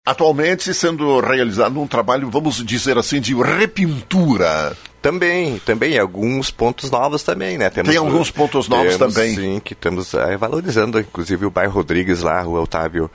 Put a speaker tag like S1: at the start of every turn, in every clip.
S1: Atualmente sendo realizado um trabalho, vamos dizer assim, de repintura.
S2: Também, alguns pontos novos também, né?
S1: Tem alguns pontos novos também.
S2: Sim, que estamos valorizando, inclusive o bairro Rodrigues lá, a rua Otávio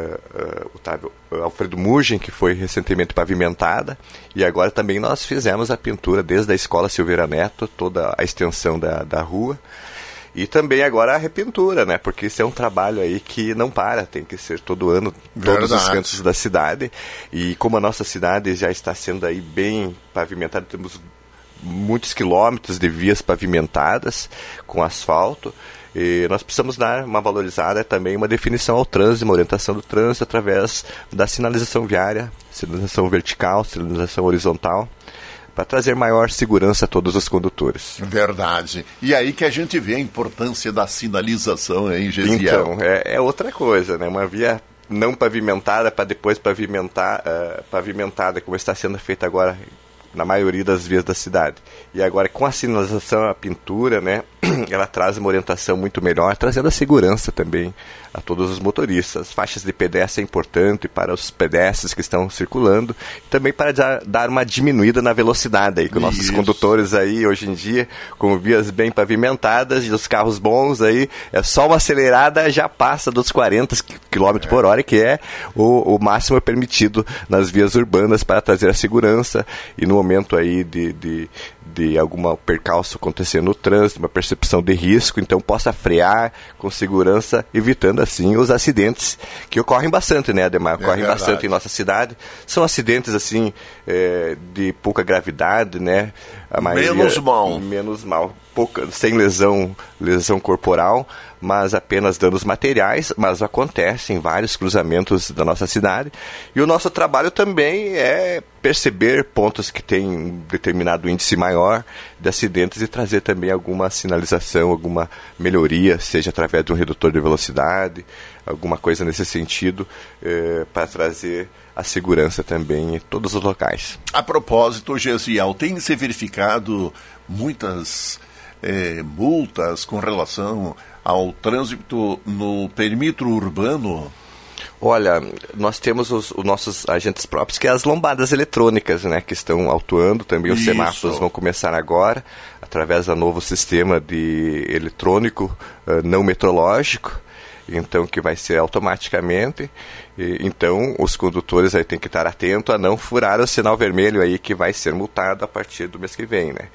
S2: Alfredo Mugem, que foi recentemente pavimentada, e agora também nós fizemos a pintura desde a Escola Silveira Neto, toda a extensão da rua. E também agora a repintura, né? Porque isso é um trabalho aí que não para, tem que ser todo ano, todos os cantos da cidade. E como a nossa cidade já está sendo aí bem pavimentada, temos muitos quilômetros de vias pavimentadas com asfalto, e nós precisamos dar uma valorizada também, uma definição ao trânsito, uma orientação do trânsito através da sinalização viária, sinalização vertical, sinalização horizontal, para trazer maior segurança a todos os condutores.
S1: Verdade. E aí que a gente vê a importância da sinalização, hein, Gesiel?
S2: Então, é outra coisa, né? Uma via não pavimentada para depois pavimentada, como está sendo feita agora na maioria das vias da cidade. E agora, com a sinalização, a pintura, né, ela traz uma orientação muito melhor, trazendo a segurança também a todos os motoristas. Faixas de pedestre é importante para os pedestres que estão circulando, e também para dar uma diminuída na velocidade aí, com nossos condutores aí, hoje em dia, com vias bem pavimentadas, e os carros bons aí, é só uma acelerada, já passa dos 40 km por hora, que é o máximo permitido nas vias urbanas para trazer a segurança, e no momento aí de algum percalço acontecer no trânsito, uma percepção de risco, então possa frear com segurança, evitando assim os acidentes que ocorrem bastante, né, Ademar? Ocorrem bastante em nossa cidade. São acidentes assim de pouca gravidade, né? A maioria, menos mal, sem lesão corporal, mas apenas danos materiais, mas acontece em vários cruzamentos da nossa cidade. E o nosso trabalho também é perceber pontos que têm um determinado índice maior de acidentes e trazer também alguma sinalização, alguma melhoria, seja através de um redutor de velocidade, alguma coisa nesse sentido, para trazer a segurança também em todos os locais.
S1: A propósito, Gesiel, tem se verificado muitas multas com relação ao trânsito no perímetro urbano?
S2: Olha, nós temos os nossos agentes próprios, que é as lombadas eletrônicas, né, que estão autuando. Também os semáforos vão começar agora, através do novo sistema de eletrônico não metrológico, então que vai ser automaticamente. Então os condutores aí têm que estar atentos a não furar o sinal vermelho aí, que vai ser multado a partir do mês que vem, né?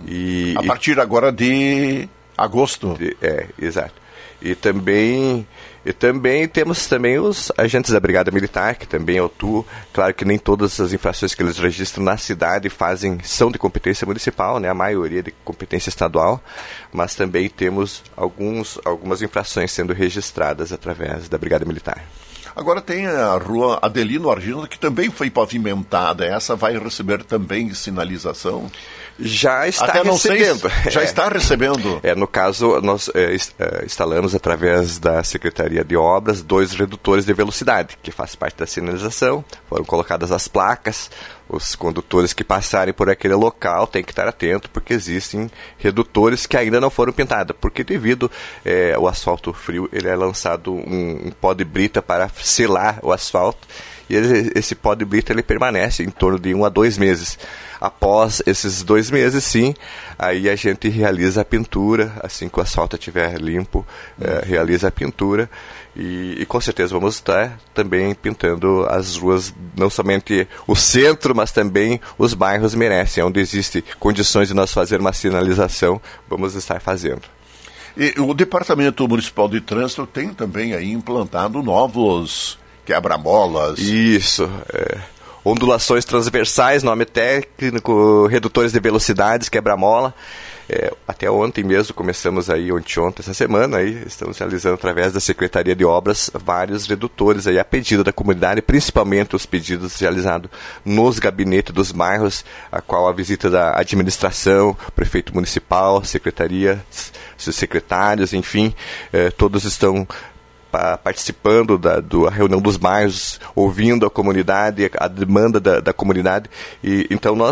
S1: A partir agora de agosto.
S2: Exato. E também temos também os agentes da Brigada Militar, que também atuam. Claro que nem todas as infrações que eles registram na cidade são de competência municipal, né? A maioria de competência estadual, mas também temos algumas infrações sendo registradas através da Brigada Militar.
S1: Agora tem a rua Adelino Argino, que também foi pavimentada. Essa vai receber também sinalização?
S2: Já está recebendo.
S1: Já está recebendo.
S2: No caso, nós instalamos através da Secretaria de Obras 2 redutores de velocidade, que faz parte da sinalização. Foram colocadas as placas. Os condutores que passarem por aquele local têm que estar atentos, porque existem redutores que ainda não foram pintados, porque devido ao asfalto frio, ele é lançado um pó de brita para selar o asfalto, e esse pó de brita ele permanece em torno de 1 a 2 meses. Após esses 2 meses, sim, aí a gente realiza a pintura, assim que o asfalto estiver limpo, realiza a pintura, e com certeza vamos estar também pintando as ruas, não somente o centro, mas também os bairros merecem, onde existem condições de nós fazer uma sinalização, vamos estar fazendo.
S1: E o Departamento Municipal de Trânsito tem também aí implantado novos quebra-molas.
S2: Isso, ondulações transversais, nome técnico, redutores de velocidades, quebra-mola. Até ontem mesmo, começamos aí, ontem, essa semana, aí, estamos realizando através da Secretaria de Obras vários redutores aí, a pedido da comunidade, principalmente os pedidos realizados nos gabinetes dos bairros, a qual a visita da administração, prefeito municipal, secretaria, seus secretários, enfim, todos estão participando da reunião dos bairros, ouvindo a comunidade, a demanda da comunidade, e então nós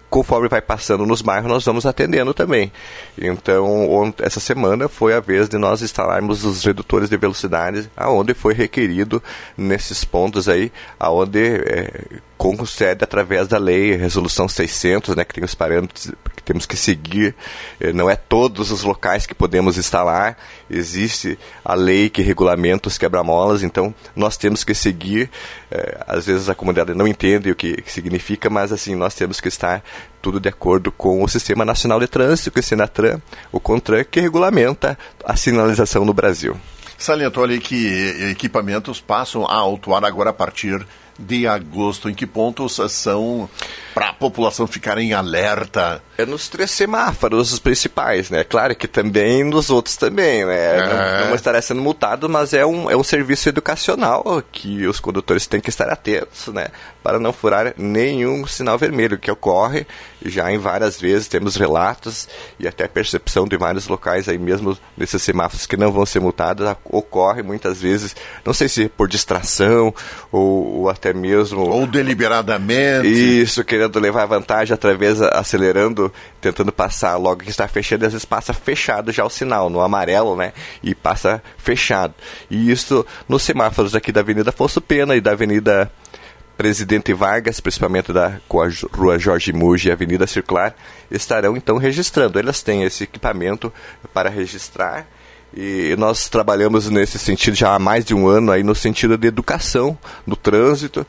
S2: conforme vai passando nos bairros, nós vamos atendendo também. Então, essa semana foi a vez de nós instalarmos os redutores de velocidade, aonde foi requerido nesses pontos aí, aonde concede através da lei, resolução 600, né, que tem os parâmetros que temos que seguir. Não é todos os locais que podemos instalar, existe a lei que regulamenta os quebra-molas, então nós temos que seguir. Às vezes a comunidade não entende o que significa, mas assim, nós temos que estar tudo de acordo com o Sistema Nacional de Trânsito, que é o Senatran, o CONTRAN, que regulamenta a sinalização no Brasil.
S1: Salientou ali que equipamentos passam a autuar agora a partir de agosto. Em que pontos são para a população ficar em alerta?
S2: É nos 3 semáforos os principais, né? Claro que também nos outros também, né? Não estará sendo multado, mas é um serviço educacional que os condutores têm que estar atentos, né? Para não furar nenhum sinal vermelho, que ocorre já em várias vezes, temos relatos e até percepção de vários locais aí mesmo nesses semáforos que não vão ser multados, ocorre muitas vezes, não sei se por distração ou até mesmo...
S1: Ou deliberadamente.
S2: Isso, querendo levar vantagem através, acelerando, tentando passar logo que está fechando, e às vezes passa fechado já o sinal, no amarelo, né? E passa fechado. E isso nos semáforos aqui da Avenida Afonso Pena e da Avenida Presidente Vargas, principalmente com a Rua Jorge Muji e a Avenida Circular, estarão então registrando. Elas têm esse equipamento para registrar e nós trabalhamos nesse sentido já há mais de um ano, aí no sentido de educação no trânsito,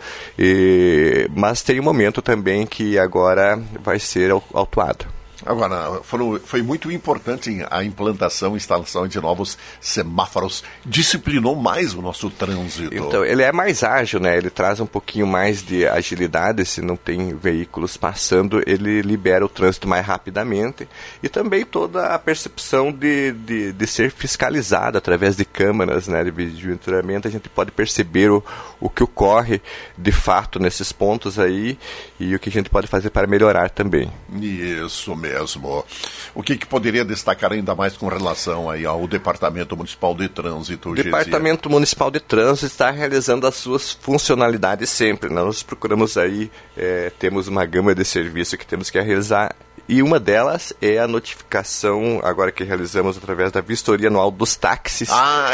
S2: mas tem um momento também que agora vai ser autuado.
S1: Agora, foi muito importante a implantação e instalação de novos semáforos. Disciplinou mais o nosso trânsito.
S2: Então, ele é mais ágil, né? Ele traz um pouquinho mais de agilidade. Se não tem veículos passando, ele libera o trânsito mais rapidamente. E também toda a percepção de ser fiscalizado através de câmeras, né? De monitoramento. A gente pode perceber o que ocorre de fato nesses pontos aí e o que a gente pode fazer para melhorar também.
S1: Isso mesmo. O que poderia destacar ainda mais com relação aí ao Departamento Municipal de Trânsito?
S2: O Departamento Municipal de Trânsito está realizando as suas funcionalidades sempre. Nós procuramos aí, temos uma gama de serviços que temos que realizar. E uma delas é a notificação, agora que realizamos através da vistoria anual dos táxis.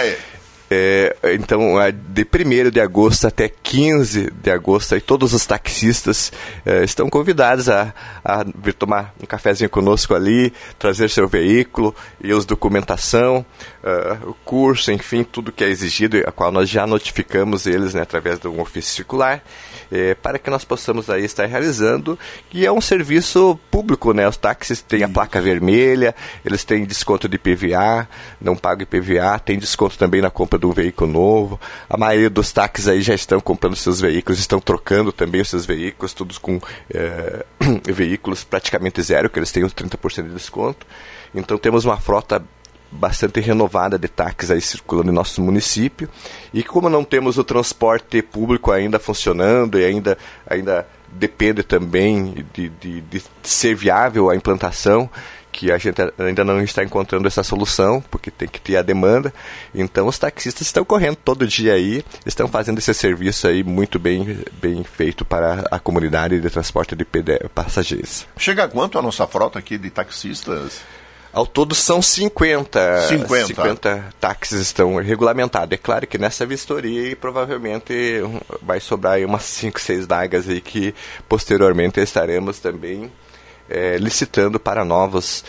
S2: Então, de 1º de agosto até 15 de agosto, aí, todos os taxistas estão convidados a vir tomar um cafezinho conosco ali, trazer seu veículo e as documentação, o curso, enfim, tudo que é exigido, a qual nós já notificamos eles, né, através de um ofício circular, para que nós possamos aí estar realizando, e é um serviço público, né? Os táxis têm a placa vermelha, eles têm desconto de IPVA, não pagam IPVA, tem desconto também na compra de um veículo novo. A maioria dos táxis aí já estão comprando seus veículos, estão trocando também os seus veículos, todos com veículos praticamente zero, que eles têm os 30% de desconto. Então temos uma frota bastante renovada de táxis aí circulando em nosso município, e como não temos o transporte público ainda funcionando e ainda depende também de ser viável a implantação, que a gente ainda não está encontrando essa solução, porque tem que ter a demanda, então os taxistas estão correndo todo dia aí, estão fazendo esse serviço aí muito bem feito para a comunidade de transporte de passageiros.
S1: Chega a quanto a nossa frota aqui de taxistas?
S2: Ao todo são 50 táxis estão regulamentados. É claro que nessa vistoria provavelmente vai sobrar aí umas 5, 6 vagas aí que posteriormente estaremos também licitando para novos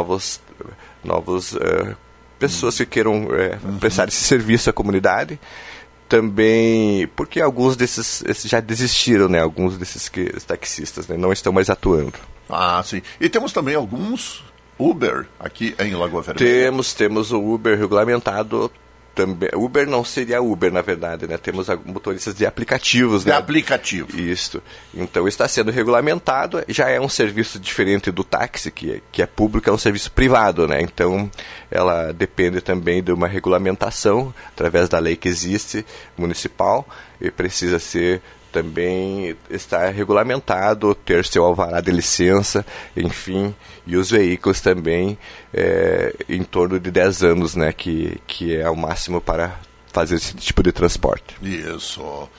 S2: pessoas que queiram prestar esse serviço à comunidade. Também porque alguns desses já desistiram, né? Alguns desses taxistas, né, não estão mais atuando.
S1: Ah, sim. E temos também alguns Uber aqui em Lagoa Vermelha.
S2: Temos o Uber regulamentado também. Uber não seria Uber, na verdade, né? Temos motoristas de aplicativos, né?
S1: De aplicativo.
S2: Isso. Então está sendo regulamentado, já é um serviço diferente do táxi, que é público, é um serviço privado, né? Então ela depende também de uma regulamentação através da lei que existe, municipal, e precisa ser também estar regulamentado, ter seu alvará de licença, enfim, e os veículos também em torno de 10 anos, né, que é o máximo para fazer esse tipo de transporte.
S1: Isso.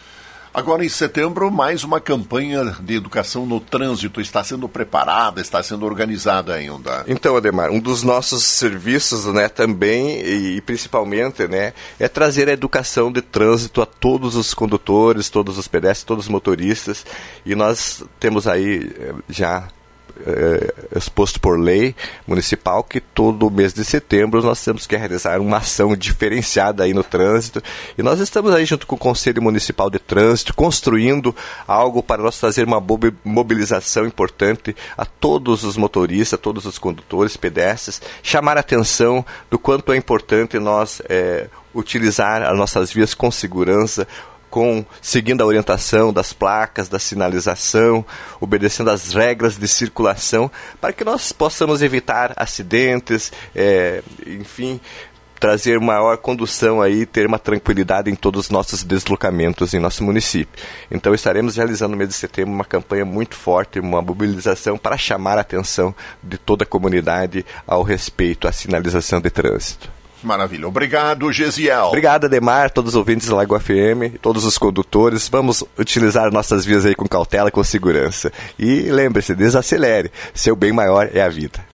S1: Agora, em setembro, mais uma campanha de educação no trânsito está sendo preparada, está sendo organizada ainda.
S2: Então, Ademar, um dos nossos serviços, né, também e principalmente, né, é trazer a educação de trânsito a todos os condutores, todos os pedestres, todos os motoristas. E nós temos aí já exposto por lei municipal que todo mês de setembro nós temos que realizar uma ação diferenciada aí no trânsito, e nós estamos aí junto com o Conselho Municipal de Trânsito construindo algo para nós fazer uma mobilização importante a todos os motoristas, a todos os condutores, pedestres, chamar a atenção do quanto é importante nós utilizar as nossas vias com segurança, seguindo a orientação das placas, da sinalização, obedecendo às regras de circulação, para que nós possamos evitar acidentes, enfim, trazer maior condução aí, ter uma tranquilidade em todos os nossos deslocamentos em nosso município. Então estaremos realizando no mês de setembro uma campanha muito forte, uma mobilização para chamar a atenção de toda a comunidade ao respeito à sinalização de trânsito.
S1: Maravilha. Obrigado, Gesiel.
S2: Obrigado, Ademar, todos os ouvintes da Lagoa FM, todos os condutores. Vamos utilizar nossas vias aí com cautela, com segurança. E lembre-se, desacelere. Seu bem maior é a vida.